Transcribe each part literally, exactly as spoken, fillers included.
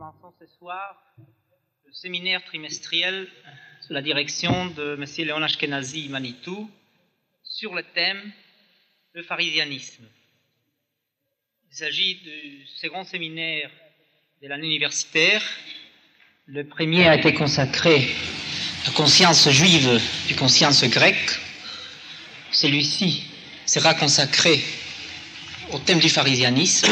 commençons ce soir le séminaire trimestriel sous la direction de M. Léon Ashkenazi Manitou sur le thème le pharisianisme. Il s'agit du second séminaire de l'année universitaire. Le premier a été consacré à la conscience juive et conscience grecque. Celui-ci sera consacré au thème du pharisianisme.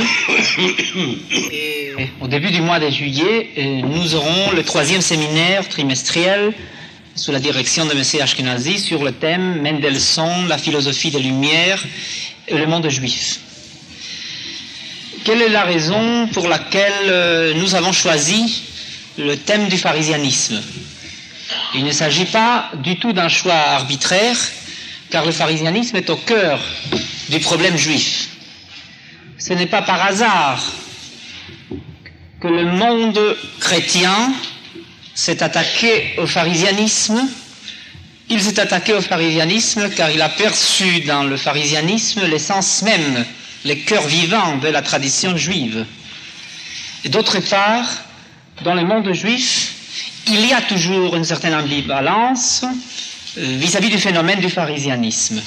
Et au début du mois de juillet, nous aurons le troisième séminaire trimestriel sous la direction de M. Ashkenazi sur le thème Mendelssohn, la philosophie des Lumières et le monde juif. Quelle est la raison pour laquelle nous avons choisi le thème du pharisianisme? Il ne s'agit pas du tout d'un choix arbitraire, car le pharisianisme est au cœur du problème juif. Ce n'est pas par hasard que le monde chrétien s'est attaqué au pharisianisme. Il s'est attaqué au pharisianisme car il a perçu dans le pharisianisme l'essence même, les cœurs vivants de la tradition juive. Et d'autre part, dans le monde juif, il y a toujours une certaine ambivalence vis-à-vis du phénomène du pharisianisme.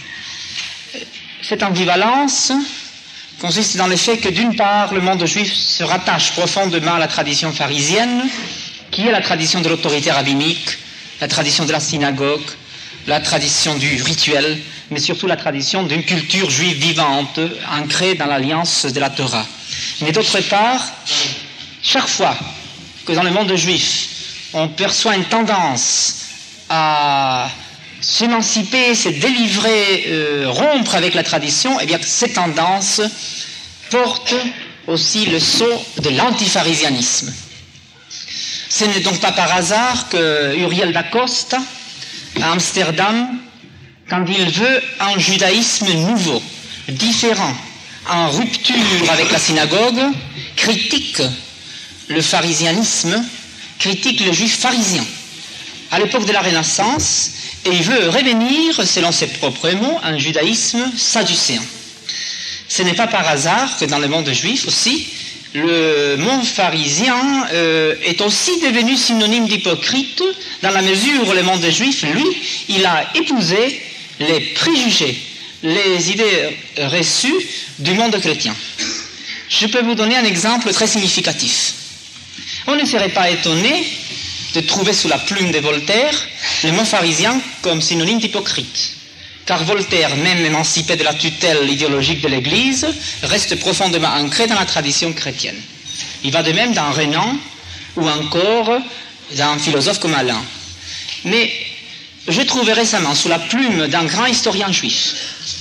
Cette ambivalence consiste dans le fait que, d'une part, le monde juif se rattache profondément à la tradition pharisienne, qui est la tradition de l'autorité rabbinique, la tradition de la synagogue, la tradition du rituel, mais surtout la tradition d'une culture juive vivante, ancrée dans l'alliance de la Torah. Mais d'autre part, chaque fois que dans le monde juif, on perçoit une tendance à s'émanciper, se délivrer, euh, rompre avec la tradition, eh bien cette tendance porte aussi le sceau de l'antipharisianisme. Ce n'est donc pas par hasard que Uriel da Costa, à Amsterdam, quand il veut un judaïsme nouveau, différent, en rupture avec la synagogue, critique le pharisianisme, critique le juif pharisien. À l'époque de la Renaissance, et il veut revenir, selon ses propres mots, un judaïsme sadducéen. Ce n'est pas par hasard que dans le monde juif aussi, le mot pharisien euh, est aussi devenu synonyme d'hypocrite, dans la mesure où le monde juif, lui, il a épousé les préjugés, les idées reçues du monde chrétien. Je peux vous donner un exemple très significatif. On ne serait pas étonné de trouver sous la plume de Voltaire le mot pharisien comme synonyme d'hypocrite. Car Voltaire, même émancipé de la tutelle idéologique de l'Église, reste profondément ancré dans la tradition chrétienne. Il va de même dans Renan ou encore dans un philosophe comme Alain. Mais j'ai trouvé récemment sous la plume d'un grand historien juif,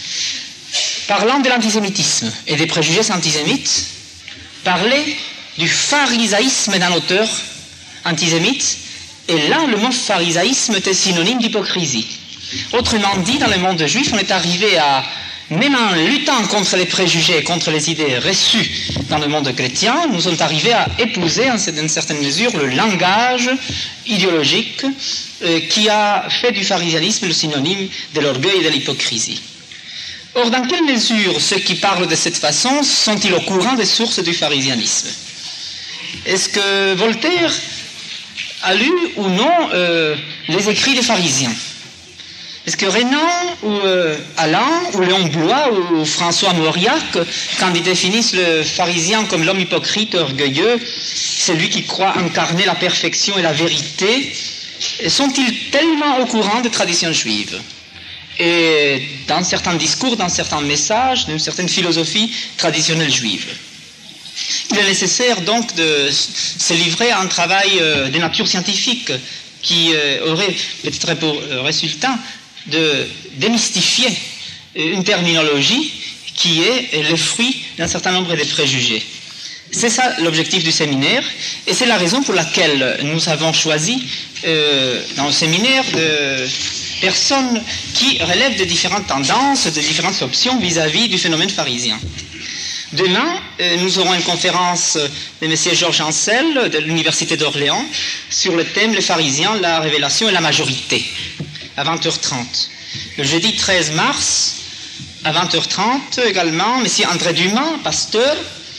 parlant de l'antisémitisme et des préjugés antisémites, parler du pharisaïsme d'un auteur antisémite, et là, le mot pharisaïsme était synonyme d'hypocrisie. Autrement dit, dans le monde juif, on est arrivé à, même en luttant contre les préjugés, contre les idées reçues dans le monde chrétien, nous sommes arrivés à épouser, en une certaine mesure, le langage idéologique euh, qui a fait du pharisianisme le synonyme de l'orgueil et de l'hypocrisie. Or, dans quelle mesure ceux qui parlent de cette façon sont-ils au courant des sources du pharisianisme? Est-ce que Voltaire a lu ou non euh, les écrits des pharisiens? Est-ce que Renan ou euh, Alain ou Léon Blois ou François Mauriac, quand ils définissent le pharisien comme l'homme hypocrite, orgueilleux, celui qui croit incarner la perfection et la vérité, sont-ils tellement au courant des traditions juives et dans certains discours, dans certains messages, d'une certaine philosophie traditionnelle juive? Il est nécessaire donc de se livrer à un travail de nature scientifique qui aurait peut-être pour résultat de démystifier une terminologie qui est le fruit d'un certain nombre de préjugés. C'est ça l'objectif du séminaire, et c'est la raison pour laquelle nous avons choisi euh, dans le séminaire de personnes qui relèvent de différentes tendances, de différentes options vis-à-vis du phénomène pharisien. Demain, euh, nous aurons une conférence de M. Georges Ansel de l'Université d'Orléans sur le thème « Les pharisiens, la révélation et la majorité » à vingt heures trente. Le jeudi treize mars, à vingt heures trente également, M. André Dumas, pasteur,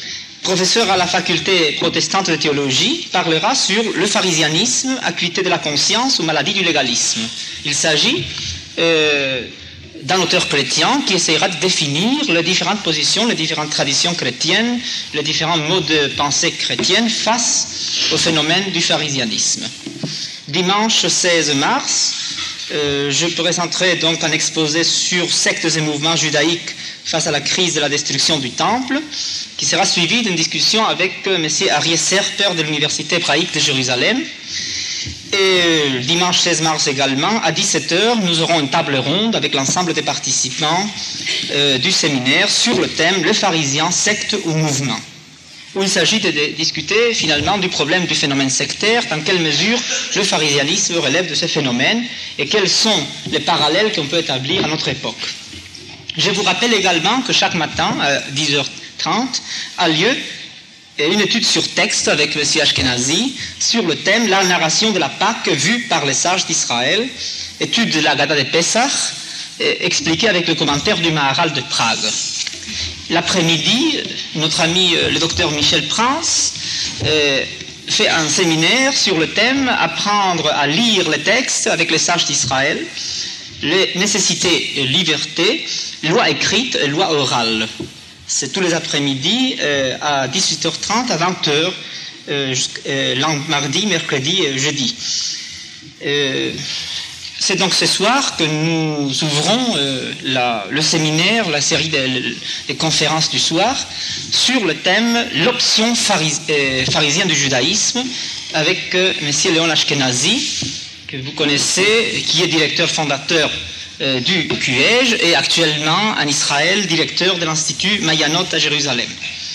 professeur à la faculté protestante de théologie, parlera sur le pharisianisme, acuité de la conscience ou maladie du légalisme. Il s'agit euh, d'un auteur chrétien qui essaiera de définir les différentes positions, les différentes traditions chrétiennes, les différents modes de pensée chrétienne face au phénomène du pharisianisme. Dimanche seize mars, euh, je présenterai donc un exposé sur sectes et mouvements judaïques face à la crise de la destruction du temple, qui sera suivi d'une discussion avec euh, M. Aryeh Serper de l'Université hébraïque de Jérusalem. Et dimanche seize mars également, à dix-sept heures, nous aurons une table ronde avec l'ensemble des participants euh, du séminaire sur le thème « Le pharisien, secte ou mouvement », où il s'agit de, de discuter finalement du problème du phénomène sectaire, dans quelle mesure le pharisianisme relève de ce phénomène et quels sont les parallèles qu'on peut établir à notre époque. Je vous rappelle également que chaque matin, à dix heures trente, a lieu une étude sur texte avec M. Ashkenazi sur le thème « La narration de la Pâque vue par les sages d'Israël », étude de la Gada de Pessah, expliquée avec le commentaire du Maharal de Prague. L'après-midi, notre ami le docteur Michel Prince euh, fait un séminaire sur le thème « Apprendre à lire les textes avec les sages d'Israël, les nécessités et libertés, loi écrite et loi orale ». C'est tous les après-midi euh, à dix-huit heures trente, à vingt heures, euh, euh, mardi, mercredi et jeudi. Euh, c'est donc ce soir que nous ouvrons euh, la, le séminaire, la série des, des conférences du soir, sur le thème « L'option pharis, euh, pharisienne du judaïsme » avec euh, M. Léon Ashkenazi, que vous connaissez, qui est directeur fondateur Euh, du Q E J et actuellement en Israël, directeur de l'Institut Mayanot à Jérusalem.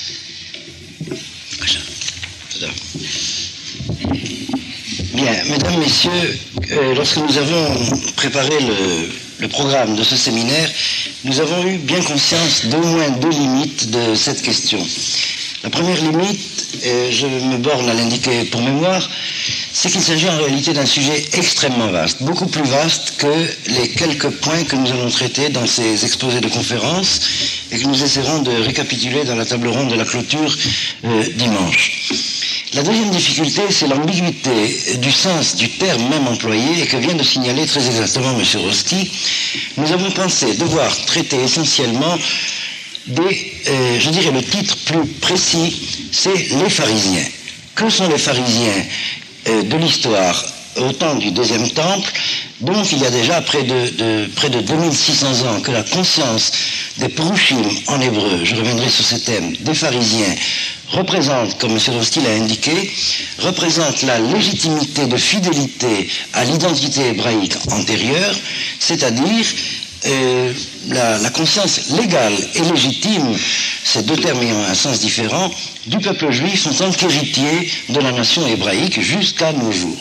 Bien, mesdames, messieurs, euh, lorsque nous avons préparé le, le programme de ce séminaire, nous avons eu bien conscience d'au moins deux limites de cette question. La première limite, et je me borne à l'indiquer pour mémoire, c'est qu'il s'agit en réalité d'un sujet extrêmement vaste, beaucoup plus vaste que les quelques points que nous allons traiter dans ces exposés de conférences et que nous essaierons de récapituler dans la table ronde de la clôture euh, dimanche. La deuxième difficulté, c'est l'ambiguïté du sens du terme même employé et que vient de signaler très exactement M. Roski. Nous avons pensé devoir traiter essentiellement des, euh, je dirais le titre plus précis, c'est les pharisiens. Que sont les pharisiens euh, de l'histoire au temps du deuxième temple, donc il y a déjà près de, de, près de deux mille six cents ans que la conscience des Purushim en hébreu, je reviendrai sur ce thème, des pharisiens, représente, comme M. Roski l'a indiqué, représente la légitimité de fidélité à l'identité hébraïque antérieure, c'est-à-dire Euh, la, la conscience légale et légitime, ces deux termes ayant un sens différent, du peuple juif en tant qu'héritier de la nation hébraïque jusqu'à nos jours.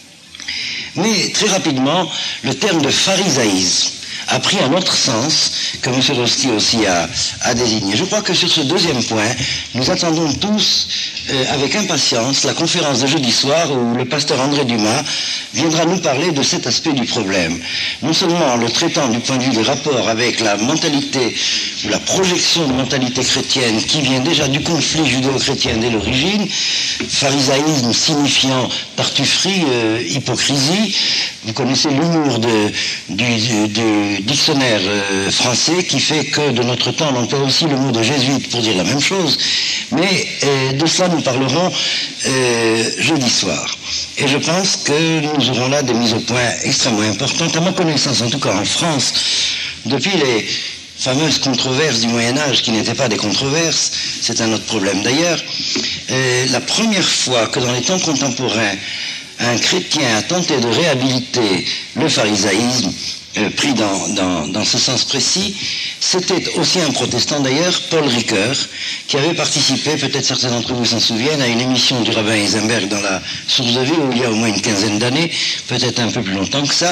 Mais très rapidement, le terme de pharisaïsme a pris un autre sens que M. Roski aussi a, a désigné. Je crois que sur ce deuxième point, nous attendons tous euh, avec impatience la conférence de jeudi soir où le pasteur André Dumas viendra nous parler de cet aspect du problème. Non seulement en le traitant du point de vue des rapports avec la mentalité ou la projection de mentalité chrétienne qui vient déjà du conflit judéo-chrétien dès l'origine, pharisaïsme signifiant tartufferie, euh, hypocrisie. Vous connaissez l'humour de, du, du, du dictionnaire euh, français qui fait que de notre temps on emploie aussi le mot de jésuite pour dire la même chose, mais euh, de cela nous parlerons euh, jeudi soir. Et je pense que nous aurons là des mises au point extrêmement importantes, à ma connaissance en tout cas en France, depuis les fameuses controverses du Moyen-Âge qui n'étaient pas des controverses, c'est un autre problème d'ailleurs, euh, la première fois que dans les temps contemporains un chrétien a tenté de réhabiliter le pharisaïsme, euh, pris dans, dans, dans ce sens précis, c'était aussi un protestant d'ailleurs, Paul Ricoeur, qui avait participé, peut-être certains d'entre vous s'en souviennent, à une émission du rabbin Eisenberg dans la Source de Vie, où il y a au moins une quinzaine d'années, peut-être un peu plus longtemps que ça.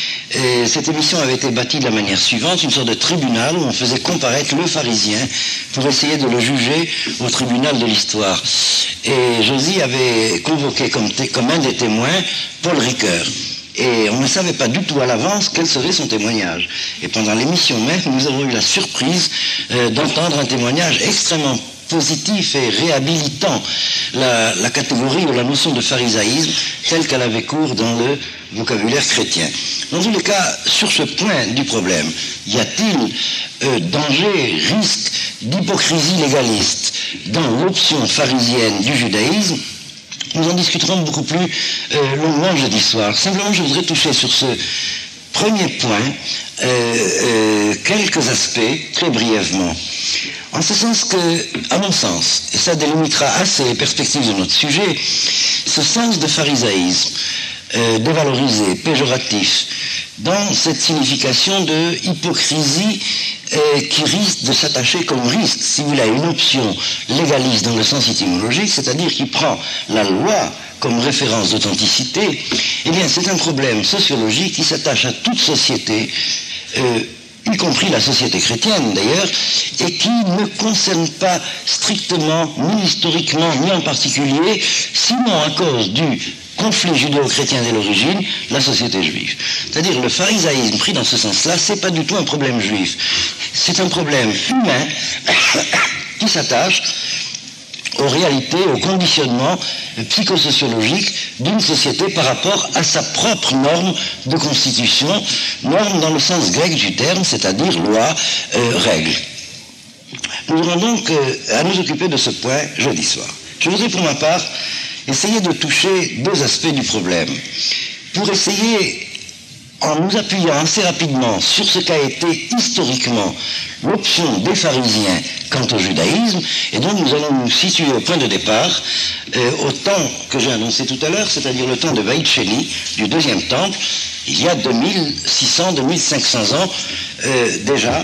Et cette émission avait été bâtie de la manière suivante, une sorte de tribunal où on faisait comparaître le pharisien pour essayer de le juger au tribunal de l'histoire. Et Josie avait convoqué comme, comme un des témoins Paul Ricoeur. Et on ne savait pas du tout à l'avance quel serait son témoignage. Et pendant l'émission même, nous avons eu la surprise euh, d'entendre un témoignage extrêmement positif et réhabilitant la, la catégorie ou la notion de pharisaïsme telle qu'elle avait cours dans le vocabulaire chrétien. Dans tous les cas, sur ce point du problème, y a-t-il euh, danger, risque d'hypocrisie légaliste dans l'option pharisienne du judaïsme? Nous en discuterons beaucoup plus euh, longuement jeudi soir. Simplement, je voudrais toucher sur ce premier point euh, euh, quelques aspects, très brièvement. En ce sens que, à mon sens, et ça délimitera assez les perspectives de notre sujet, ce sens de pharisaïsme, euh, dévalorisé, péjoratif, dans cette signification de hypocrisie euh, qui risque de s'attacher comme risque, si vous voulez, à une option légaliste dans le sens étymologique, c'est-à-dire qui prend la loi comme référence d'authenticité, eh bien c'est un problème sociologique qui s'attache à toute société, euh, y compris la société chrétienne d'ailleurs, et qui ne concerne pas strictement, ni historiquement, ni en particulier, sinon à cause du conflit judéo-chrétien dès l'origine, la société juive. C'est-à-dire le pharisaïsme pris dans ce sens-là, c'est pas du tout un problème juif. C'est un problème humain qui s'attache aux réalités, au conditionnement psychosociologique d'une société par rapport à sa propre norme de constitution, norme dans le sens grec du terme, c'est-à-dire loi, euh, règle. Nous aurons donc euh, à nous occuper de ce point jeudi soir. Je voudrais pour ma part essayer de toucher deux aspects du problème, pour essayer, en nous appuyant assez rapidement sur ce qu'a été historiquement l'option des pharisiens quant au judaïsme, et donc nous allons nous situer au point de départ, euh, au temps que j'ai annoncé tout à l'heure, c'est-à-dire le temps de Beit Sheni, du deuxième temple, il y a deux mille six cents, deux mille cinq cents ans euh, déjà,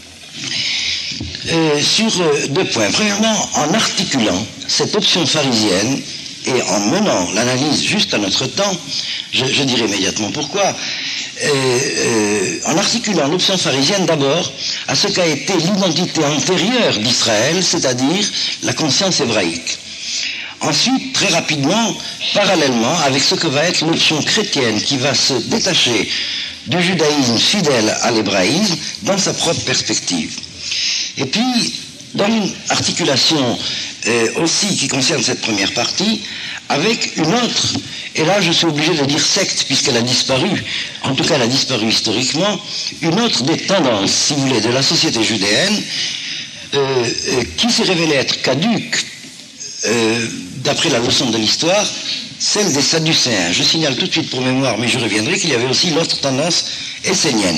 euh, sur euh, deux points. Premièrement, en articulant cette option pharisienne, et en menant l'analyse juste à notre temps, je, je dirai immédiatement pourquoi, euh, euh, en articulant l'option pharisienne d'abord à ce qu'a été l'identité antérieure d'Israël, c'est-à-dire la conscience hébraïque. Ensuite, très rapidement, parallèlement, avec ce que va être l'option chrétienne qui va se détacher du judaïsme fidèle à l'hébraïsme dans sa propre perspective. Et puis, dans une articulation euh, aussi qui concerne cette première partie, avec une autre, et là je suis obligé de dire secte puisqu'elle a disparu, en tout cas elle a disparu historiquement, une autre des tendances, si vous voulez, de la société judéenne, euh, euh, qui s'est révélée être caduque, euh, d'après la leçon de l'histoire, celle des Sadducéens. Je signale tout de suite pour mémoire, mais je reviendrai, qu'il y avait aussi l'autre tendance essénienne.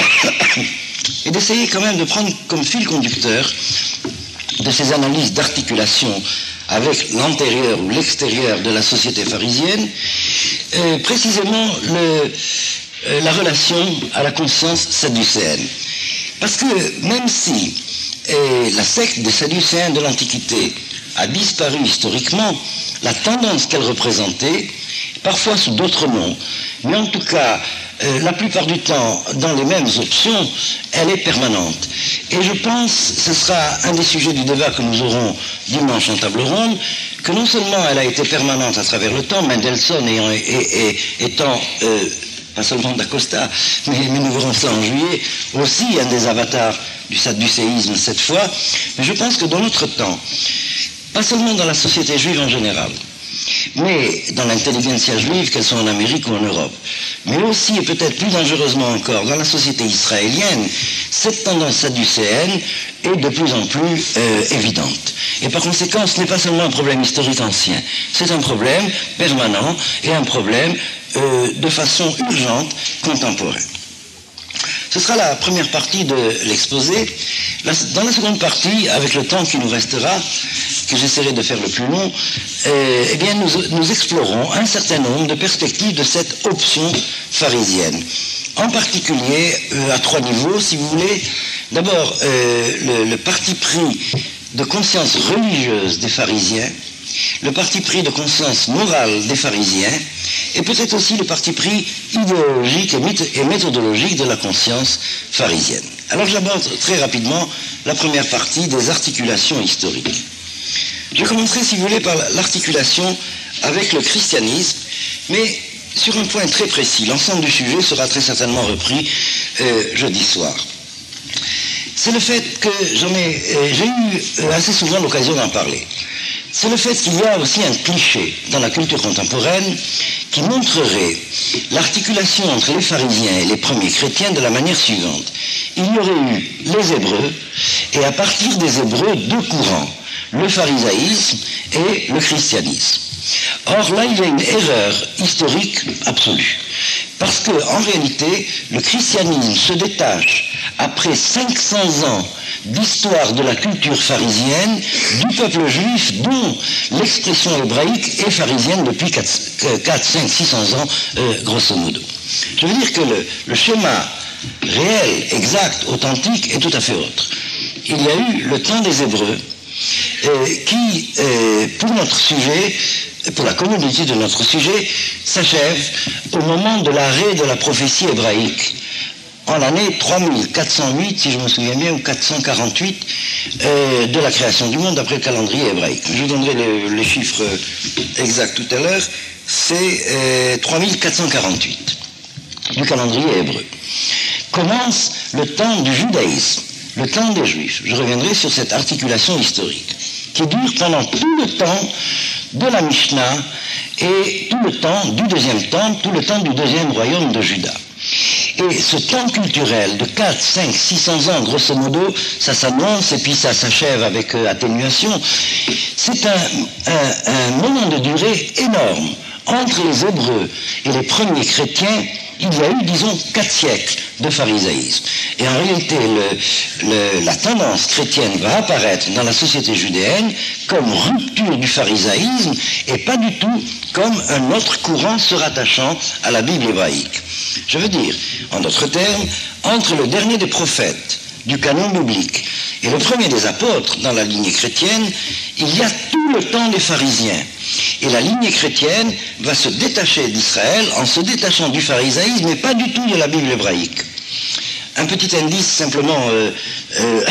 Et d'essayer quand même de prendre comme fil conducteur de ces analyses d'articulation avec l'antérieur ou l'extérieur de la société pharisienne, euh, précisément le, euh, la relation à la conscience sadducéenne. Parce que même si euh, la secte des Sadducéens de l'Antiquité a disparu historiquement, la tendance qu'elle représentait, parfois sous d'autres noms, mais en tout cas, euh, la plupart du temps, dans les mêmes options, elle est permanente. Et je pense, ce sera un des sujets du débat que nous aurons dimanche en table ronde, que non seulement elle a été permanente à travers le temps, Mendelssohn ayant, et, et, étant, euh, pas seulement d'Acosta, mais, mais nous verrons ça en juillet, aussi un des avatars du sadducéisme cette fois, mais je pense que dans notre temps, pas seulement dans la société juive en général, mais dans l'intelligentsia juive, qu'elle soit en Amérique ou en Europe, mais aussi et peut-être plus dangereusement encore dans la société israélienne, cette tendance sadducéenne est de plus en plus euh, évidente. Et par conséquent, ce n'est pas seulement un problème historique ancien, c'est un problème permanent et un problème euh, de façon urgente contemporaine. Ce sera la première partie de l'exposé. Dans la seconde partie, avec le temps qui nous restera, que j'essaierai de faire le plus long, euh, eh bien nous, nous explorons un certain nombre de perspectives de cette option pharisienne. En particulier, euh, à trois niveaux, si vous voulez. D'abord, euh, le, le parti pris de conscience religieuse des pharisiens, le parti pris de conscience morale des pharisiens, et peut-être aussi le parti pris idéologique et méthodologique de la conscience pharisienne. Alors j'aborde très rapidement la première partie des articulations historiques. Je commencerai, si vous voulez, par l'articulation avec le christianisme, mais sur un point très précis. L'ensemble du sujet sera très certainement repris euh, jeudi soir. c'est le fait que j'en ai, euh, j'ai eu euh, assez souvent l'occasion d'en parler. C'est le fait qu'il y a aussi un cliché dans la culture contemporaine qui montrerait l'articulation entre les pharisiens et les premiers chrétiens de la manière suivante. Il y aurait eu les Hébreux, et à partir des Hébreux, deux courants, le pharisaïsme et le christianisme. Or là, il y a une erreur historique absolue. Parce qu'en réalité, le christianisme se détache, après cinq cents ans d'histoire de la culture pharisienne, du peuple juif dont l'expression hébraïque est pharisienne depuis quatre, cinq, six cents ans, euh, grosso modo. Je veux dire que le, le schéma réel, exact, authentique est tout à fait autre. Il y a eu le temps des Hébreux euh, qui, euh, pour notre sujet, pour la communauté de notre sujet, s'achève au moment de l'arrêt de la prophétie hébraïque, en l'année trois mille quatre cent huit, si je me souviens bien, ou quatre cent quarante-huit, euh, de la création du monde d'après le calendrier hébraïque. Je vous donnerai les, les chiffres exacts tout à l'heure. C'est euh, trois mille quatre cent quarante-huit du calendrier hébreu. Commence le temps du judaïsme, le temps des Juifs. Je reviendrai sur cette articulation historique qui dure pendant tout le temps de la Mishnah et tout le temps du deuxième temple, tout le temps du deuxième royaume de Juda. Et ce temps culturel de quatre, cinq, six cents ans, grosso modo, ça s'annonce et puis ça s'achève avec euh, atténuation. C'est un, un, un moment de durée énorme. Entre les Hébreux et les premiers chrétiens, il y a eu, disons, quatre siècles de pharisaïsme. Et en réalité, le, le, la tendance chrétienne va apparaître dans la société judéenne comme rupture du pharisaïsme et pas du tout comme un autre courant se rattachant à la Bible hébraïque. Je veux dire, en d'autres termes, entre le dernier des prophètes du canon biblique et le premier des apôtres dans la lignée chrétienne, il y a tout le temps des pharisiens. Et la lignée chrétienne va se détacher d'Israël en se détachant du pharisaïsme, mais pas du tout de la Bible hébraïque. Un petit indice simplement euh, euh,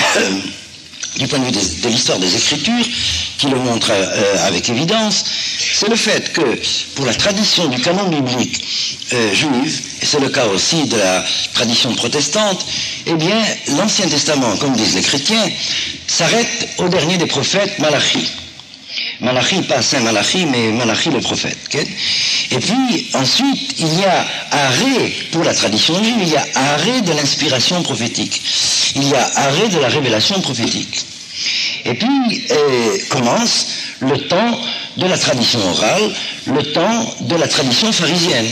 du point de vue des, de l'histoire des Écritures, qui le montre euh, avec évidence, c'est le fait que pour la tradition du canon biblique euh, juive, et c'est le cas aussi de la tradition protestante, eh bien l'Ancien Testament, comme disent les chrétiens, s'arrête au dernier des prophètes, Malachi. Malachi, pas Saint Malachi, mais Malachi le prophète. Okay? Et puis, ensuite, il y a arrêt, pour la tradition juive, il y a arrêt de l'inspiration prophétique. Il y a arrêt de la révélation prophétique. Et puis, euh, commence le temps de la tradition orale, le temps de la tradition pharisienne,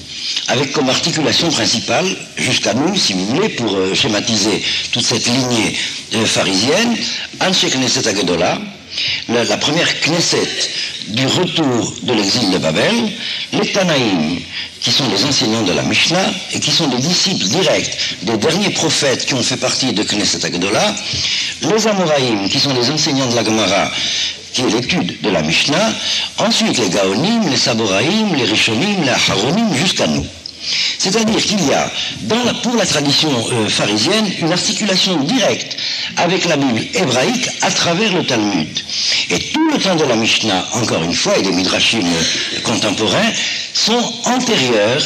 avec comme articulation principale, jusqu'à nous, si vous voulez, pour euh, schématiser toute cette lignée euh, pharisienne, Anshe Knesset Agedola, La, la première Knesset du retour de l'exil de Babel, les Tanaïm, qui sont les enseignants de la Mishnah et qui sont des disciples directs des derniers prophètes qui ont fait partie de Knesset Agdola, les Amoraïm, qui sont les enseignants de la Gemara, qui est l'étude de la Mishnah, ensuite les Gaonim, les Saboraïm, les Rishonim, les Aharonim, jusqu'à nous. C'est-à-dire qu'il y a, dans la, pour la tradition euh, pharisienne, une articulation directe avec la Bible hébraïque à travers le Talmud. Et tout le temps de la Mishnah, encore une fois, et des Midrashim contemporains, sont antérieurs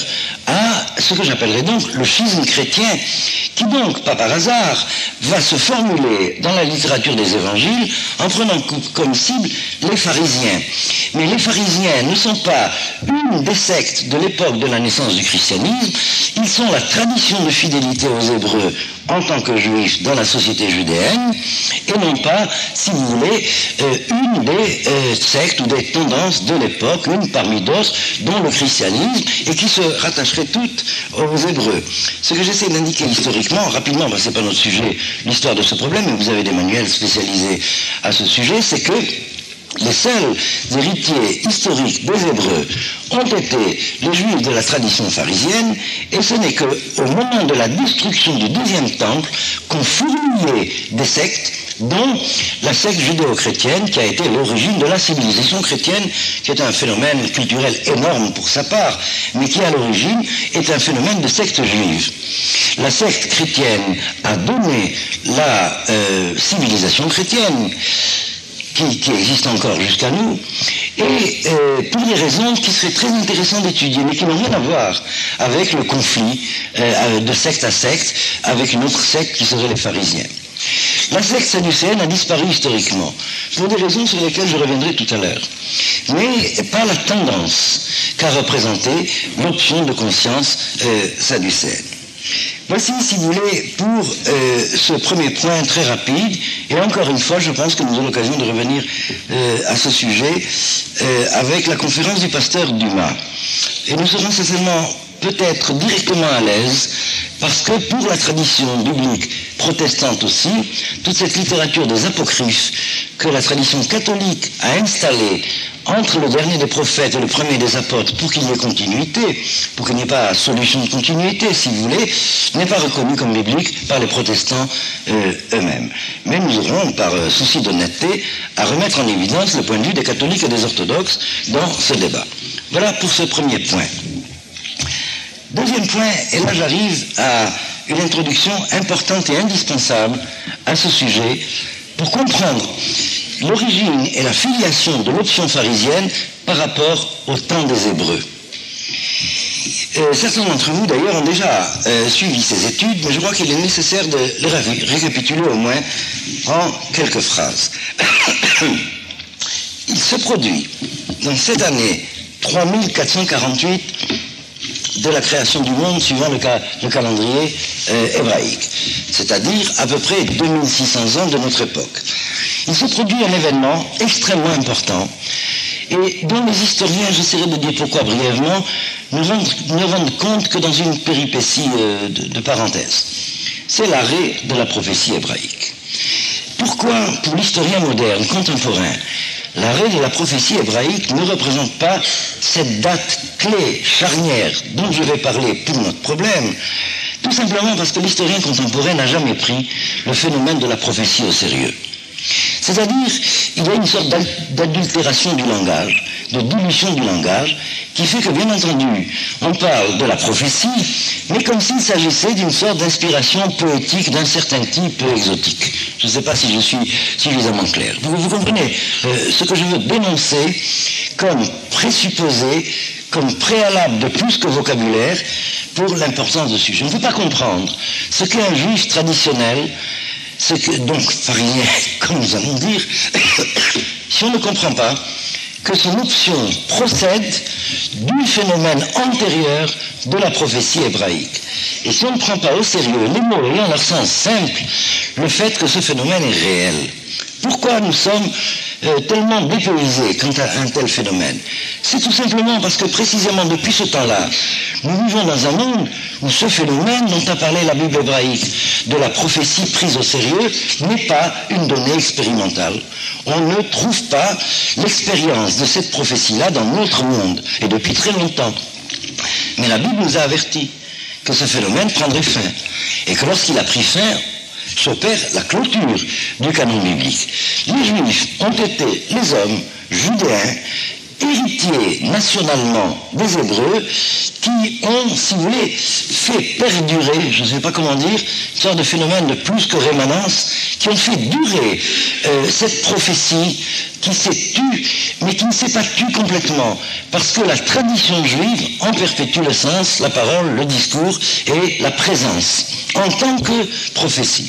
à ce que j'appellerais donc le schisme chrétien, qui donc, pas par hasard, va se formuler dans la littérature des évangiles en prenant comme cible les pharisiens. Mais les pharisiens ne sont pas une des sectes de l'époque de la naissance du christianisme, ils sont la tradition de fidélité aux Hébreux en tant que juifs dans la société judéenne, et non pas, si vous voulez, euh, une des euh, sectes ou des tendances de l'époque, une parmi d'autres, dont le christianisme, et qui se rattacherait toutes aux Hébreux. Ce que j'essaie d'indiquer historiquement, rapidement, parce que ce n'est pas notre sujet, l'histoire de ce problème, mais vous avez des manuels spécialisés à ce sujet, c'est que les seuls héritiers historiques des Hébreux ont été les Juifs de la tradition pharisienne, et ce n'est qu'au moment de la destruction du deuxième temple qu'on fourmillait des sectes, dont la secte judéo-chrétienne qui a été l'origine de la civilisation chrétienne, qui est un phénomène culturel énorme pour sa part, mais qui à l'origine est un phénomène de secte juive. La secte chrétienne a donné la euh, civilisation chrétienne, Qui, qui existe encore jusqu'à nous, et euh, pour des raisons qui seraient très intéressantes d'étudier, mais qui n'ont rien à voir avec le conflit euh, de secte à secte, avec une autre secte qui serait les pharisiens. La secte sadducéenne a disparu historiquement, pour des raisons sur lesquelles je reviendrai tout à l'heure, mais pas la tendance qu'a représentée l'option de conscience euh, sadducéenne. Voici, si vous voulez, pour euh, ce premier point très rapide, et encore une fois, je pense que nous aurons l'occasion de revenir euh, à ce sujet euh, avec la conférence du pasteur Dumas. Et nous serons certainement peut-être directement à l'aise, parce que pour la tradition biblique protestante aussi, toute cette littérature des apocryphes que la tradition catholique a installée entre le dernier des prophètes et le premier des apôtres pour qu'il y ait continuité, pour qu'il n'y ait pas solution de continuité, si vous voulez, n'est pas reconnue comme biblique par les protestants euh, eux-mêmes. Mais nous aurons, par euh, souci d'honnêteté, à remettre en évidence le point de vue des catholiques et des orthodoxes dans ce débat. Voilà pour ce premier point. Deuxième point, et là j'arrive à une introduction importante et indispensable à ce sujet pour comprendre l'origine et la filiation de l'option pharisienne par rapport au temps des Hébreux. Euh, certains d'entre vous d'ailleurs ont déjà euh, suivi ces études, mais je crois qu'il est nécessaire de les ré- récapituler au moins en quelques phrases. Il se produit dans cette année trois mille quatre cent quarante-huit de la création du monde suivant le, ca- le calendrier euh, hébraïque, c'est-à-dire à peu près deux mille six cents ans de notre époque. Il se produit un événement extrêmement important et dont les historiens, j'essaierai de dire pourquoi brièvement, ne rendent, ne rendent compte que dans une péripétie euh, de, de parenthèse. C'est l'arrêt de la prophétie hébraïque. Pourquoi, pour l'historien moderne, contemporain, l'arrêt de la prophétie hébraïque ne représente pas cette date clé, charnière, dont je vais parler pour notre problème? Tout simplement parce que l'historien contemporain n'a jamais pris le phénomène de la prophétie au sérieux. C'est-à-dire, il y a une sorte d'adultération du langage, de dilution du langage, qui fait que, bien entendu, on parle de la prophétie, mais comme s'il s'agissait d'une sorte d'inspiration poétique d'un certain type exotique. Je ne sais pas si je suis suffisamment clair. Vous, vous comprenez euh, ce que je veux dénoncer comme présupposé, comme préalable de plus que vocabulaire pour l'importance de ce sujet. On ne peut pas comprendre ce qu'est un juif traditionnel, ce que, donc pharisien, comme nous allons dire, si on ne comprend pas que son option procède du phénomène antérieur de la prophétie hébraïque. Et si on ne prend pas au sérieux les mots ayant leur sens simple, le fait que ce phénomène est réel. Pourquoi nous sommes euh, tellement dépaysés quant à un tel phénomène? C'est tout simplement parce que précisément depuis ce temps-là, nous vivons dans un monde où ce phénomène dont a parlé la Bible hébraïque, de la prophétie prise au sérieux, n'est pas une donnée expérimentale. On ne trouve pas l'expérience de cette prophétie-là dans notre monde, et depuis très longtemps. Mais la Bible nous a avertis que ce phénomène prendrait fin, et que lorsqu'il a pris fin, s'opère la clôture du canon biblique. Les Juifs ont été les hommes judéens, héritiers nationalement des Hébreux, qui ont, si vous voulez, fait perdurer, je ne sais pas comment dire, une sorte de phénomène de plus que rémanence, qui ont fait durer euh, cette prophétie qui s'est tue, mais qui ne s'est pas tue complètement, parce que la tradition juive en perpétue le sens, la parole, le discours et la présence, en tant que prophétie.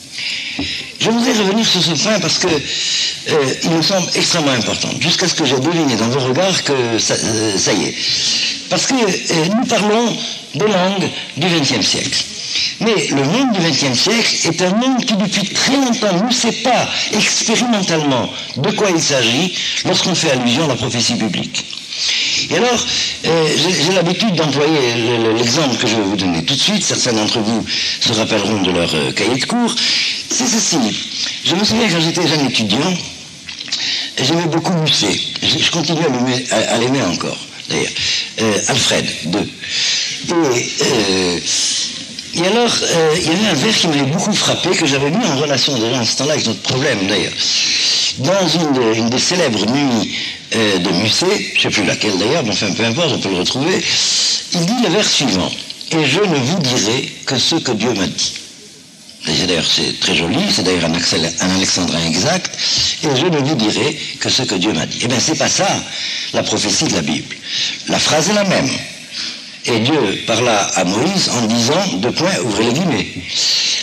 Je voudrais revenir sur ce point parce que euh, il me semble extrêmement important, jusqu'à ce que j'ai deviné dans vos regards que ça, euh, ça y est. Parce que euh, nous parlons des langues du vingtième siècle. Mais le monde du vingtième siècle est un monde qui depuis très longtemps ne sait pas expérimentalement de quoi il s'agit lorsqu'on fait allusion à la prophétie biblique. Et alors, euh, j'ai, j'ai l'habitude d'employer l'exemple que je vais vous donner tout de suite. Certains d'entre vous se rappelleront de leur euh, cahier de cours. C'est ceci. Je me souviens quand j'étais jeune étudiant, j'aimais beaucoup Musset. Je, je continue à l'aimer, à, à l'aimer encore, d'ailleurs. Euh, Alfred, deux. Et, euh, et alors, euh, il y avait un vers qui m'avait beaucoup frappé, que j'avais mis en relation déjà en ce temps-là avec notre problème, d'ailleurs. Dans une, une des célèbres nuits euh, de Musset, je ne sais plus laquelle d'ailleurs, mais enfin peu importe, on peut le retrouver, il dit le vers suivant: « Et je ne vous dirai que ce que Dieu m'a dit. » D'ailleurs, c'est très joli, c'est d'ailleurs un, un alexandrin exact, et je ne vous dirai que ce que Dieu m'a dit. Eh bien, c'est pas ça, la prophétie de la Bible. La phrase est la même. Et Dieu parla à Moïse en disant, deux points, ouvrez les guillemets.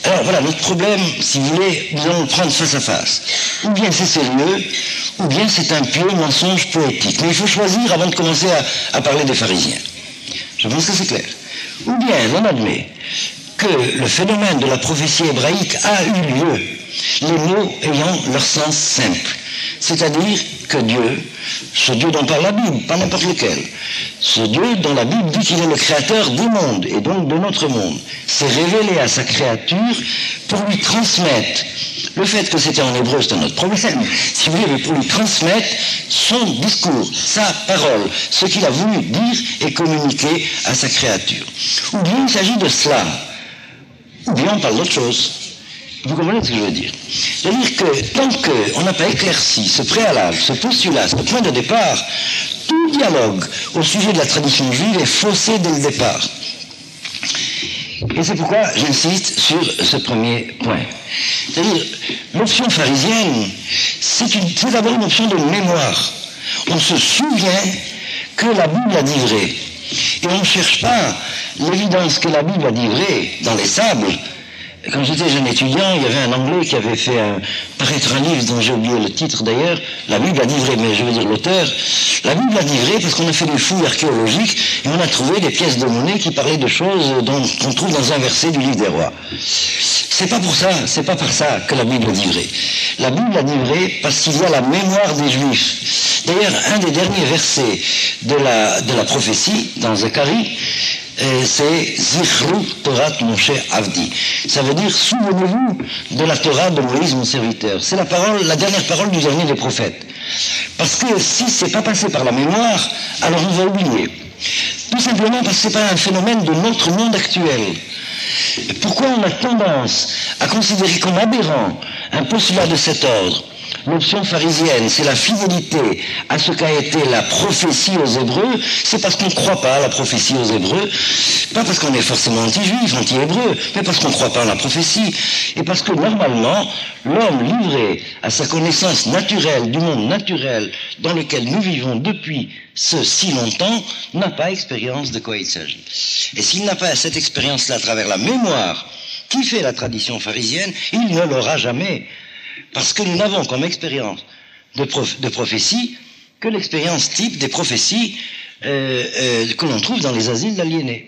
Alors voilà, notre problème, si vous voulez, nous allons le prendre face à face. Ou bien c'est sérieux, ou bien c'est un pieux mensonge poétique. Mais il faut choisir avant de commencer à, à parler des pharisiens. Je pense que c'est clair. Ou bien l'on admet que le phénomène de la prophétie hébraïque a eu lieu, les mots ayant leur sens simple. C'est-à-dire que Dieu, ce Dieu dont parle la Bible, pas n'importe lequel, ce Dieu dont la Bible dit qu'il est le créateur du monde et donc de notre monde, s'est révélé à sa créature pour lui transmettre. Le fait que c'était en hébreu, c'est un autre problème. Si vous voulez, mais pour lui transmettre son discours, sa parole, ce qu'il a voulu dire et communiquer à sa créature. Ou bien il s'agit de cela, ou bien on parle d'autre chose. Vous comprenez ce que je veux dire? C'est-à-dire que tant qu'on n'a pas éclairci ce préalable, ce postulat, ce point de départ, tout dialogue au sujet de la tradition juive est faussé dès le départ. Et c'est pourquoi j'insiste sur ce premier point. C'est-à-dire, l'option pharisienne, c'est, une, c'est d'abord une option de mémoire. On se souvient que la Bible a dit vrai. Et on ne cherche pas l'évidence que la Bible a dit vrai dans les sables. Quand j'étais jeune étudiant, il y avait un Anglais qui avait fait un, paraître un livre dont j'ai oublié le titre d'ailleurs, la Bible a dit vrai, mais je veux dire l'auteur, la Bible a dit vrai parce qu'on a fait des fouilles archéologiques et on a trouvé des pièces de monnaie qui parlaient de choses dont on trouve dans un verset du livre des rois. C'est pas pour ça, c'est pas par ça que la Bible a dit vrai. La Bible a dit vrai parce qu'il y a la mémoire des Juifs. D'ailleurs, un des derniers versets de la, de la prophétie, dans Zacharie, Euh, c'est Zichru Torah Moshe Avdi. Ça veut dire souvenez-vous de la Torah de Moïse mon serviteur. C'est la parole, la dernière parole du dernier des prophètes. Parce que si c'est pas passé par la mémoire, alors on va oublier. Tout simplement parce que c'est pas un phénomène de notre monde actuel. Pourquoi on a tendance à considérer comme aberrant un postulat de cet ordre? L'option pharisienne, c'est la fidélité à ce qu'a été la prophétie aux Hébreux. C'est parce qu'on ne croit pas à la prophétie aux Hébreux, pas parce qu'on est forcément anti-juif, anti-hébreu, mais parce qu'on ne croit pas à la prophétie. Et parce que normalement, l'homme livré à sa connaissance naturelle du monde naturel dans lequel nous vivons depuis ce si longtemps, n'a pas expérience de quoi il s'agit. Et s'il n'a pas cette expérience-là à travers la mémoire qui fait la tradition pharisienne, il ne l'aura jamais. Parce que nous n'avons comme expérience de, prof, de prophétie que l'expérience type des prophéties euh, euh, que l'on trouve dans les asiles d'aliénés.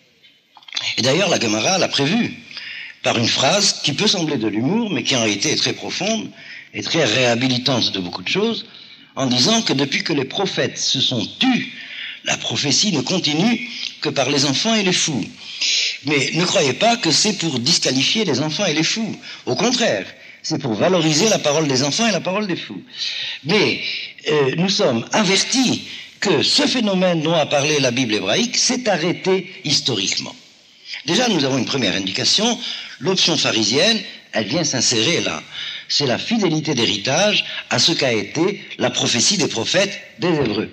Et d'ailleurs, la Gemara l'a prévu par une phrase qui peut sembler de l'humour, mais qui en réalité est très profonde et très réhabilitante de beaucoup de choses, en disant que depuis que les prophètes se sont tus, la prophétie ne continue que par les enfants et les fous. Mais ne croyez pas que c'est pour disqualifier les enfants et les fous. Au contraire, c'est pour valoriser la parole des enfants et la parole des fous. Mais euh, nous sommes avertis que ce phénomène dont a parlé la Bible hébraïque s'est arrêté historiquement. Déjà, nous avons une première indication, l'option pharisienne, elle vient s'insérer là. C'est la fidélité d'héritage à ce qu'a été la prophétie des prophètes des Hébreux.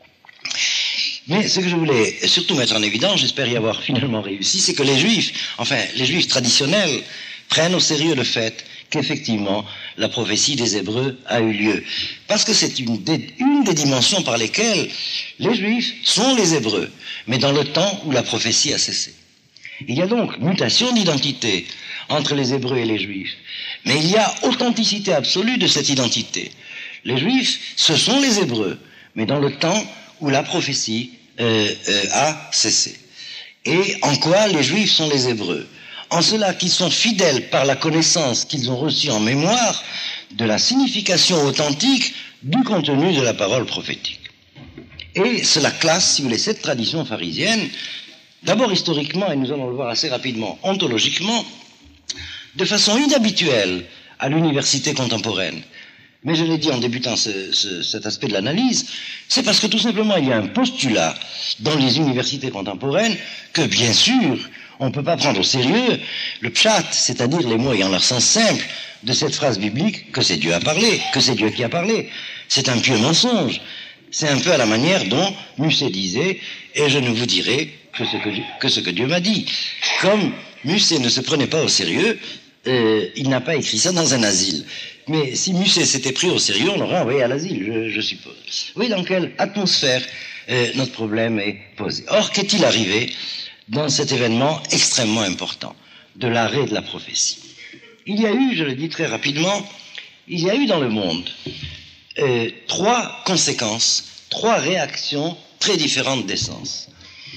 Mais ce que je voulais surtout mettre en évidence, j'espère y avoir finalement réussi, c'est que les Juifs, enfin les Juifs traditionnels, prennent au sérieux le fait qu'effectivement la prophétie des Hébreux a eu lieu. Parce que c'est une des, une des dimensions par lesquelles les Juifs sont les Hébreux, mais dans le temps où la prophétie a cessé. Il y a donc mutation d'identité entre les Hébreux et les Juifs, mais il y a authenticité absolue de cette identité. Les Juifs, ce sont les Hébreux, mais dans le temps où la prophétie euh, euh, a cessé. Et en quoi les Juifs sont les Hébreux? En cela qu'ils sont fidèles par la connaissance qu'ils ont reçue en mémoire de la signification authentique du contenu de la parole prophétique. Et cela classe, si vous voulez, cette tradition pharisienne, d'abord historiquement, et nous allons le voir assez rapidement, ontologiquement, de façon inhabituelle à l'université contemporaine. Mais je l'ai dit en débutant ce, ce, cet aspect de l'analyse, c'est parce que tout simplement il y a un postulat dans les universités contemporaines que bien sûr on ne peut pas prendre au sérieux le pshat, c'est-à-dire les mots ayant leur sens simple de cette phrase biblique que c'est Dieu a parlé, que c'est Dieu qui a parlé. C'est un pieux mensonge. C'est un peu à la manière dont Musset disait « et je ne vous dirai que ce que, que, ce que Dieu m'a dit ». Comme Musset ne se prenait pas au sérieux, euh, il n'a pas écrit ça dans un asile. Mais si Musset s'était pris au sérieux, on l'aurait envoyé à l'asile, je, je suppose. Oui, dans quelle atmosphère euh, notre problème est posé. Or, qu'est-il arrivé dans cet événement extrêmement important? de l'arrêt de la prophétie. Il y a eu, je le dis très rapidement, il y a eu dans le monde euh, trois conséquences, trois réactions très différentes d'essence.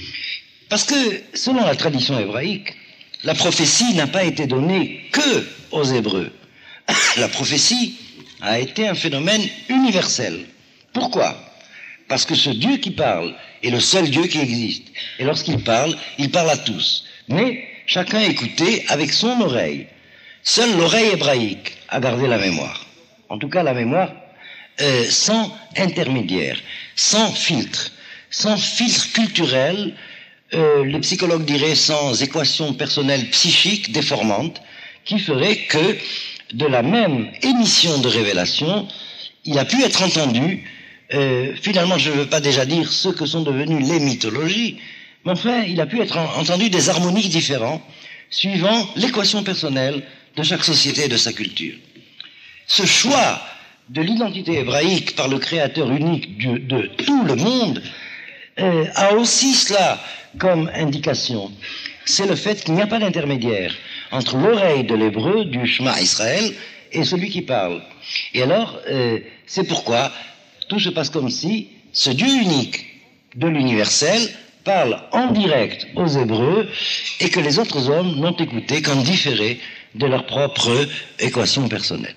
Parce que, selon la tradition hébraïque, la prophétie n'a pas été donnée que aux Hébreux. La prophétie a été un phénomène universel. Pourquoi ? Parce que ce Dieu qui parle est le seul Dieu qui existe. Et lorsqu'il parle, il parle à tous. Mais chacun écoutait avec son oreille. Seule l'oreille hébraïque a gardé la mémoire. En tout cas, la mémoire euh, sans intermédiaire, sans filtre, sans filtre culturel, euh, les psychologues diraient sans équation personnelle psychique déformante, qui ferait que de la même émission de révélation, il a pu être entendu, euh, finalement je ne veux pas déjà dire ce que sont devenues les mythologies, mais enfin il a pu être en, entendu des harmoniques différents, suivant l'équation personnelle de chaque société et de sa culture. Ce choix de l'identité hébraïque par le créateur unique de, de tout le monde euh, a aussi cela comme indication. C'est le fait qu'il n'y a pas d'intermédiaire entre l'oreille de l'hébreu, du Shema Israël, et celui qui parle. Et alors, euh, c'est pourquoi tout se passe comme si ce Dieu unique de l'universel parle en direct aux Hébreux et que les autres hommes n'ont écouté qu'en différé de leur propre équation personnelle.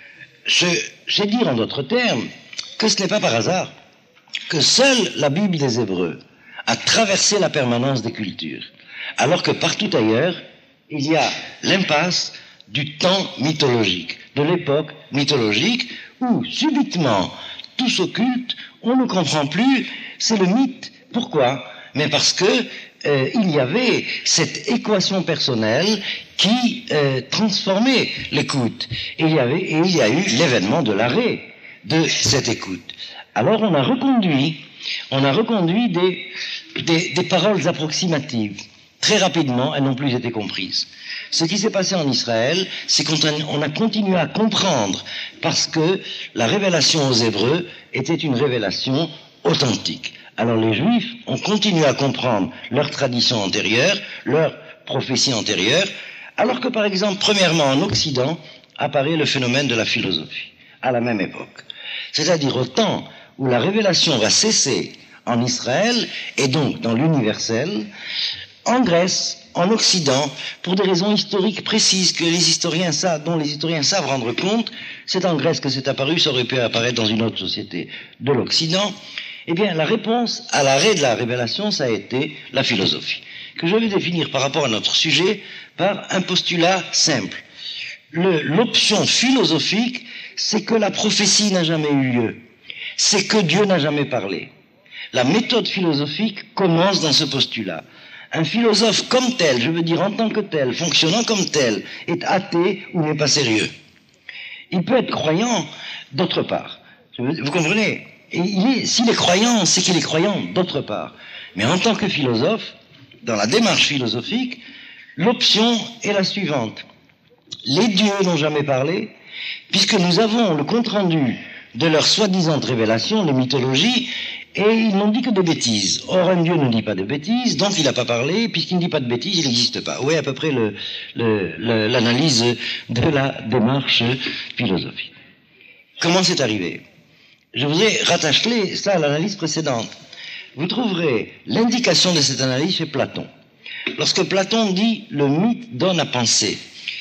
Je, j'ai dit en d'autres termes que ce n'est pas par hasard que seule la Bible des Hébreux a traversé la permanence des cultures, alors que partout ailleurs, il y a l'impasse du temps mythologique, de l'époque mythologique, où subitement tout s'occulte, on ne comprend plus, c'est le mythe. Pourquoi ? Mais parce que euh, il y avait cette équation personnelle qui euh, transformait l'écoute. Et il y avait, et il y a eu l'événement de l'arrêt de cette écoute. Alors on a reconduit, on a reconduit des, des, des paroles approximatives. Très rapidement, elles n'ont plus été comprises. Ce qui s'est passé en Israël, c'est qu'on a continué à comprendre parce que la révélation aux Hébreux était une révélation authentique. Alors les Juifs ont continué à comprendre leur tradition antérieure, leur prophétie antérieure, alors que par exemple, premièrement en Occident, apparaît le phénomène de la philosophie, à la même époque. C'est-à-dire au temps où la révélation va cesser en Israël, et donc dans l'universel, en Grèce, en Occident, pour des raisons historiques précises que les historiens savent, dont les historiens savent rendre compte, c'est en Grèce que c'est apparu, ça aurait pu apparaître dans une autre société de l'Occident. Eh bien, la réponse à l'arrêt de la révélation, ça a été la philosophie, que je vais définir par rapport à notre sujet par un postulat simple. Le, l'option philosophique, c'est que la prophétie n'a jamais eu lieu, c'est que Dieu n'a jamais parlé. La méthode philosophique commence dans ce postulat. Un philosophe comme tel, je veux dire en tant que tel, fonctionnant comme tel, est athée ou n'est pas sérieux. Il peut être croyant d'autre part. Vous comprenez ? Et il est, s'il est croyant, c'est qu'il est croyant d'autre part. Mais en tant que philosophe, dans la démarche philosophique, l'option est la suivante. Les dieux n'ont jamais parlé, puisque nous avons le compte-rendu de leur soi-disant révélation, les mythologies, et ils n'ont dit que des bêtises. Or, un Dieu ne dit pas de bêtises, donc il n'a pas parlé, puisqu'il ne dit pas de bêtises, il n'existe pas. Oui, à peu près le, le, le, l'analyse de la démarche philosophique. Comment c'est arrivé ? Je vous ai rattaché ça à l'analyse précédente. Vous trouverez l'indication de cette analyse chez Platon. Lorsque Platon dit « le mythe donne à penser »,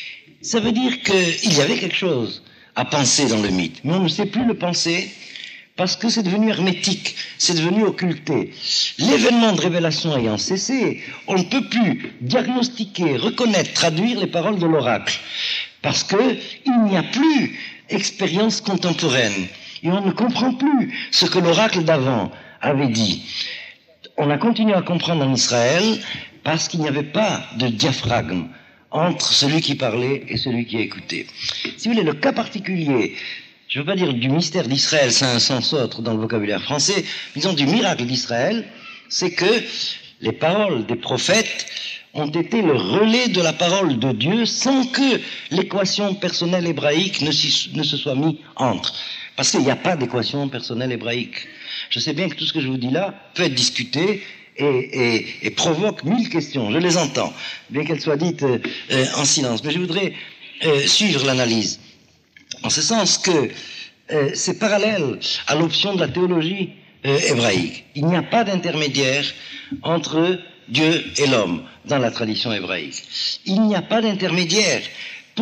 ça veut dire qu'il y avait quelque chose à penser dans le mythe, mais on ne sait plus le penser parce que c'est devenu hermétique, c'est devenu occulté. L'événement de révélation ayant cessé, on ne peut plus diagnostiquer, reconnaître, traduire les paroles de l'oracle, parce qu'il n'y a plus expérience contemporaine, et on ne comprend plus ce que l'oracle d'avant avait dit. On a continué à comprendre en Israël parce qu'il n'y avait pas de diaphragme entre celui qui parlait et celui qui écoutait. Si vous voulez, le cas particulier, je ne veux pas dire du mystère d'Israël, c'est un sens autre dans le vocabulaire français, disons du miracle d'Israël, c'est que les paroles des prophètes ont été le relais de la parole de Dieu sans que l'équation personnelle hébraïque ne, s'y, ne se soit mise entre. Parce qu'il n'y a pas d'équation personnelle hébraïque. Je sais bien que tout ce que je vous dis là peut être discuté et, et, et provoque mille questions. Je les entends, bien qu'elles soient dites euh, euh, en silence. Mais je voudrais euh, suivre l'analyse, en ce sens que euh, c'est parallèle à l'option de la théologie euh, hébraïque. Il n'y a pas d'intermédiaire entre Dieu et l'homme dans la tradition hébraïque. Il n'y a pas d'intermédiaire. Pourquoi ?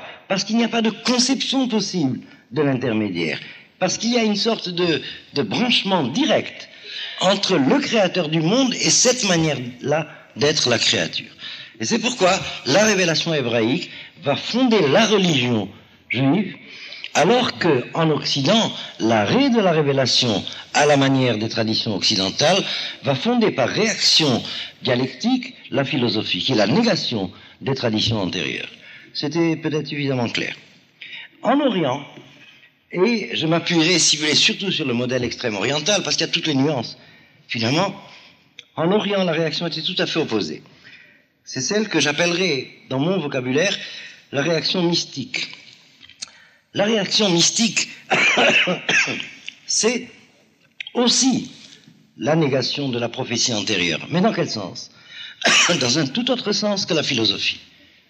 Parce qu'il n'y a pas de conception possible de l'intermédiaire. Parce qu'il y a une sorte de, de branchement direct entre le créateur du monde et cette manière-là d'être la créature. Et c'est pourquoi la révélation hébraïque va fonder la religion juive, alors qu'en Occident, l'arrêt de la révélation à la manière des traditions occidentales va fonder par réaction dialectique la philosophie, qui est la négation des traditions antérieures. C'était peut-être suffisamment clair. En Orient, et je m'appuierai, si vous voulez, surtout sur le modèle extrême oriental, parce qu'il y a toutes les nuances, finalement, en Orient, la réaction était tout à fait opposée. C'est celle que j'appellerai, dans mon vocabulaire, la réaction mystique. La réaction mystique, c'est aussi la négation de la prophétie antérieure. Mais dans quel sens ? Dans un tout autre sens que la philosophie.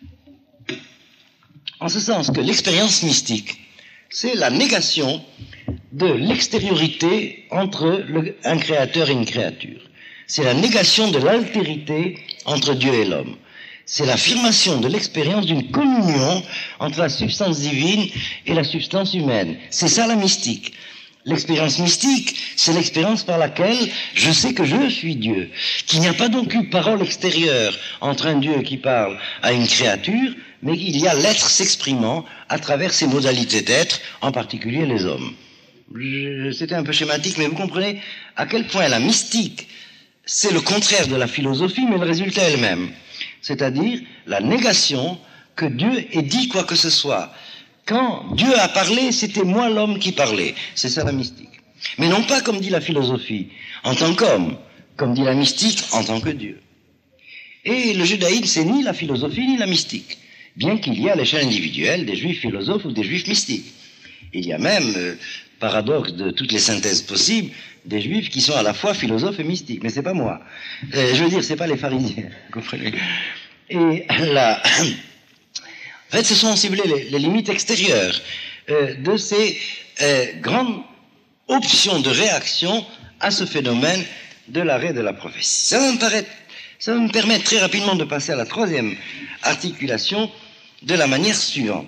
En ce sens que l'expérience mystique, c'est la négation de l'extériorité entre le, un créateur et une créature. C'est la négation de l'altérité entre Dieu et l'homme. C'est l'affirmation de l'expérience d'une communion entre la substance divine et la substance humaine. C'est ça la mystique. L'expérience mystique, c'est l'expérience par laquelle je sais que je suis Dieu, qu'il n'y a pas donc eu parole extérieure entre un Dieu qui parle à une créature, mais qu'il y a l'être s'exprimant à travers ses modalités d'être, en particulier les hommes. Je, c'était un peu schématique, mais vous comprenez à quel point la mystique, c'est le contraire de la philosophie, mais le résultat est le même. C'est-à-dire la négation que Dieu ait dit quoi que ce soit. Quand Dieu a parlé, c'était moi l'homme qui parlait. C'est ça la mystique. Mais non pas comme dit la philosophie, en tant qu'homme, comme dit la mystique en tant que Dieu. Et le judaïsme, c'est ni la philosophie ni la mystique, bien qu'il y ait à l'échelle individuelle des juifs philosophes ou des juifs mystiques. Il y a même, euh, paradoxe de toutes les synthèses possibles, des juifs qui sont à la fois philosophes et mystiques. Mais c'est pas moi. Euh, je veux dire, c'est pas les pharisiens, vous comprenez. Et là, en fait, ce sont, si vous voulez, les, les limites extérieures euh, de ces euh, grandes options de réaction à ce phénomène de l'arrêt de la prophétie. Ça va me paraître, ça va me permettre très rapidement de passer à la troisième articulation de la manière suivante.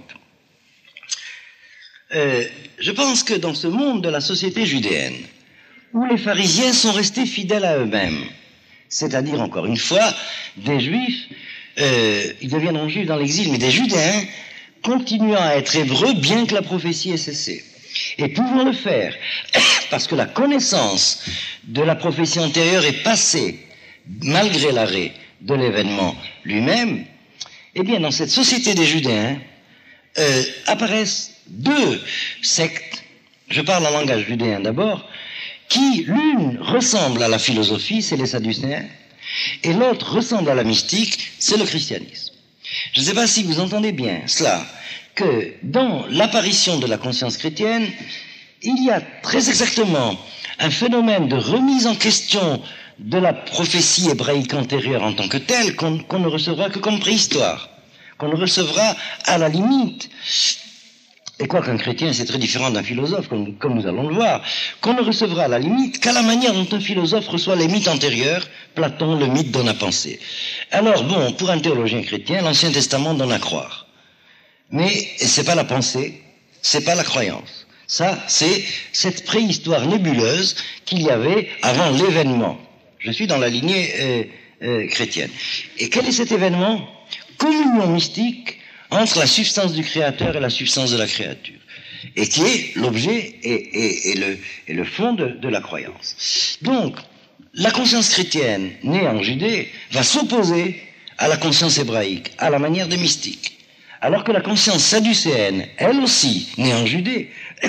Euh, je pense que dans ce monde de la société judéenne, où les pharisiens sont restés fidèles à eux-mêmes, c'est-à-dire, encore une fois, des juifs, euh, ils deviendront juifs dans l'exil, mais des judéens continuant à être hébreux bien que la prophétie ait cessé. Et pouvant le faire, parce que la connaissance de la prophétie antérieure est passée, malgré l'arrêt de l'événement lui-même, eh bien, dans cette société des judéens, euh, apparaissent deux sectes, je parle en langage judéen d'abord, qui, l'une ressemble à la philosophie, c'est les Sadducéens, et l'autre ressemble à la mystique, c'est le christianisme. Je ne sais pas si vous entendez bien cela, que dans l'apparition de la conscience chrétienne, il y a très exactement un phénomène de remise en question de la prophétie hébraïque antérieure en tant que telle, qu'on, qu'on ne recevra que comme préhistoire, qu'on ne recevra à la limite. Et quoi qu'un chrétien, c'est très différent d'un philosophe, comme, comme nous allons le voir, qu'on ne recevra à la limite qu'à la manière dont un philosophe reçoit les mythes antérieurs, Platon, le mythe donne à penser. Alors bon, pour un théologien chrétien, l'Ancien Testament donne à croire. Mais c'est pas la pensée, c'est pas la croyance. Ça, c'est cette préhistoire nébuleuse qu'il y avait avant l'événement. Je suis dans la lignée euh, euh, chrétienne. Et quel est cet événement ? Communion mystique entre la substance du créateur et la substance de la créature, et qui est l'objet et, et, et, le, et le fond de, de la croyance. Donc, la conscience chrétienne, née en Judée, va s'opposer à la conscience hébraïque, à la manière des mystiques, alors que la conscience sadducéenne, elle aussi, née en Judée,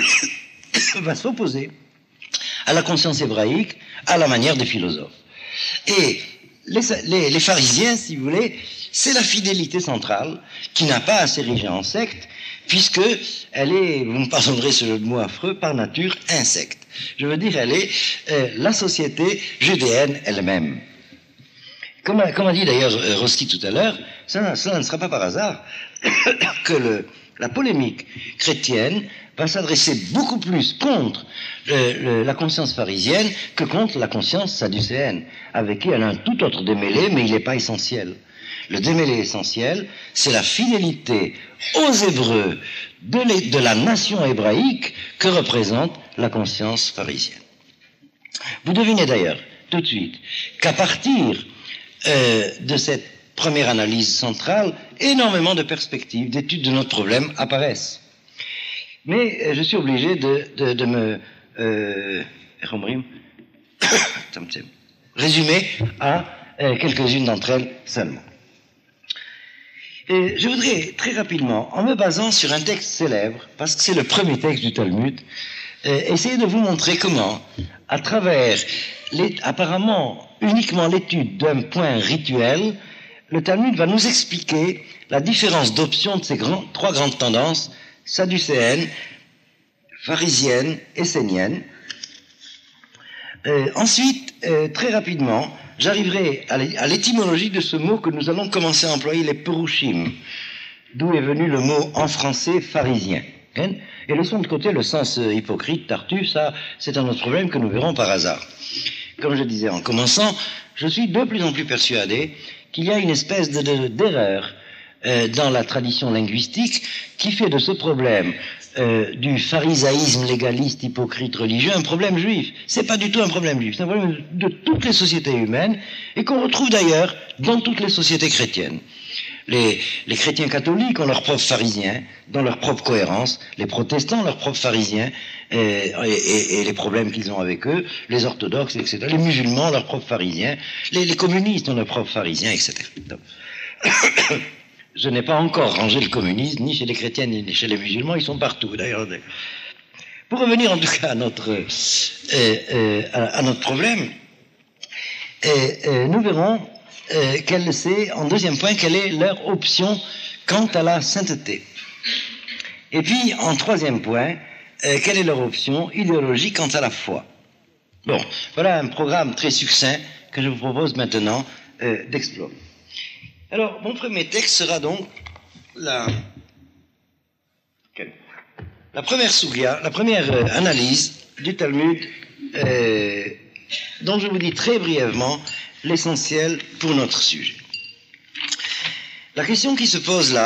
va s'opposer à la conscience hébraïque, à la manière des philosophes. Et les, les, les pharisiens, si vous voulez, c'est la fidélité centrale qui n'a pas à s'ériger en secte, puisque elle est, vous me pardonnerez ce jeu de mots affreux, par nature insecte. Je veux dire, elle est euh, la société judéenne elle-même. Comme a, comme a dit d'ailleurs euh, Roski tout à l'heure, ça, cela ne sera pas par hasard que le, la polémique chrétienne va s'adresser beaucoup plus contre le, le, la conscience pharisienne que contre la conscience sadducéenne, avec qui elle a un tout autre démêlé, mais il n'est pas essentiel. Le démêlé essentiel, c'est la fidélité aux Hébreux de, les, de la nation hébraïque que représente la conscience pharisienne. Vous devinez d'ailleurs tout de suite qu'à partir euh, de cette première analyse centrale, énormément de perspectives, d'études de notre problème apparaissent. Mais euh, je suis obligé de, de, de me euh, résumer à euh, quelques-unes d'entre elles seulement. Et je voudrais très rapidement, en me basant sur un texte célèbre, parce que c'est le premier texte du Talmud, euh, essayer de vous montrer comment, à travers les, apparemment uniquement l'étude d'un point rituel, le Talmud va nous expliquer la différence d'options de ces grands, trois grandes tendances, sadducéenne, pharisienne, essénienne. Euh, ensuite, euh, très rapidement, j'arriverai à l'étymologie de ce mot que nous allons commencer à employer, les perushim, d'où est venu le mot en français pharisien. Hein? Et laissons de côté le sens euh, hypocrite, tartuffe, ça c'est un autre problème que nous verrons par hasard. Comme je disais en commençant, je suis de plus en plus persuadé qu'il y a une espèce de, de, d'erreur euh, dans la tradition linguistique qui fait de ce problème euh, du pharisaïsme légaliste, hypocrite, religieux un problème juif. C'est pas du tout un problème juif, c'est un problème de toutes les sociétés humaines et qu'on retrouve d'ailleurs dans toutes les sociétés chrétiennes. Les, les chrétiens catholiques ont leurs propres pharisiens, dans leur propre cohérence, les protestants ont leurs propres pharisiens et, et, et les problèmes qu'ils ont avec eux, les orthodoxes, et cetera. Les musulmans ont leurs propres pharisiens, les, les communistes ont leurs propres pharisiens, et cetera. Donc, je n'ai pas encore rangé le communisme, ni chez les chrétiens, ni chez les musulmans, ils sont partout d'ailleurs. Pour revenir en tout cas à notre, euh, euh, à, à notre problème, euh, euh, nous verrons Euh, quelle c'est, en deuxième point, quelle est leur option quant à la sainteté. Et puis, en troisième point, euh, quelle est leur option idéologique quant à la foi. Bon, voilà un programme très succinct que je vous propose maintenant euh, d'explorer. Alors, mon premier texte sera donc la, la première sugya, la première euh, analyse du Talmud, euh, dont je vous dis très brièvement l'essentiel pour notre sujet. La question qui se pose là,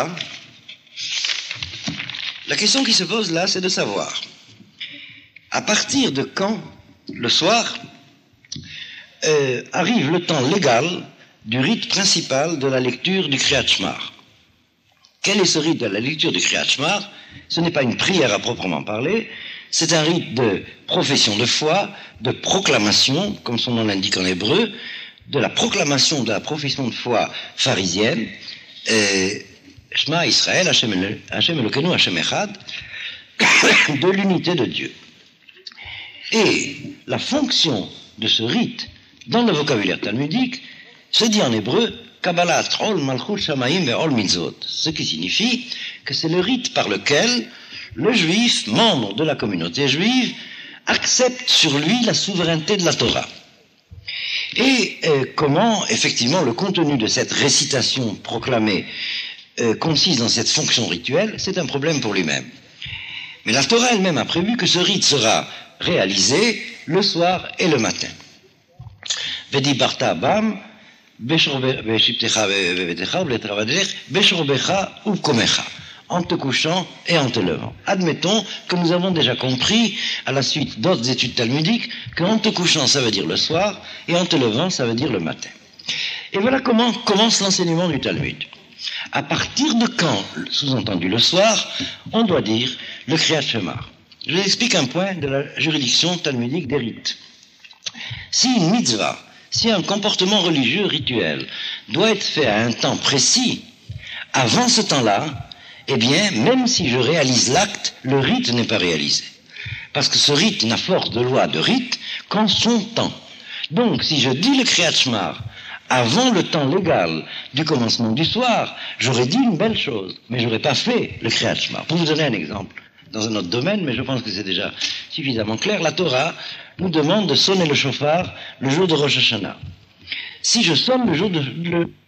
la question qui se pose là, c'est de savoir, à partir de quand, le soir, euh, arrive le temps légal du rite principal de la lecture du Kriyat Shema. Quel est ce rite de la lecture du Kriyat Shema? Ce n'est pas une prière à proprement parler, c'est un rite de profession de foi, de proclamation, comme son nom l'indique en hébreu, de la proclamation de la profession de foi pharisienne, Shema Israël, Hashem Elokeinu, Hashem Echad, de l'unité de Dieu. Et la fonction de ce rite, dans le vocabulaire talmudique, se dit en hébreu, Kabbalat Ol Malchut Shamayim Ve'ol Mitzvot, ce qui signifie que c'est le rite par lequel le juif, membre de la communauté juive, accepte sur lui la souveraineté de la Torah. Et euh, comment, effectivement, le contenu de cette récitation proclamée euh, consiste dans cette fonction rituelle, c'est un problème pour lui-même. Mais la Torah elle-même a prévu que ce rite sera réalisé le soir et le matin. Vedibarta bam, beshorbecha ou komecha, en te couchant et en te levant. Admettons que nous avons déjà compris, à la suite d'autres études talmudiques, qu'en te couchant, ça veut dire le soir, et en te levant, ça veut dire le matin. Et voilà comment commence l'enseignement du Talmud. À partir de quand, sous-entendu le soir, on doit dire le Kriyat Shema. Je vous explique un point de la juridiction talmudique des rites. Si une mitzvah, si un comportement religieux rituel doit être fait à un temps précis, avant ce temps-là, eh bien, même si je réalise l'acte, le rite n'est pas réalisé. Parce que ce rite n'a force de loi de rite qu'en son temps. Donc, si je dis le Kriyat Shema avant le temps légal du commencement du soir, j'aurais dit une belle chose, mais j'aurais pas fait le Kriyat Shema. Pour vous donner un exemple, dans un autre domaine, mais je pense que c'est déjà suffisamment clair, la Torah nous demande de sonner le shofar le jour de Rosh Hashanah. si je sonne le jour de... Le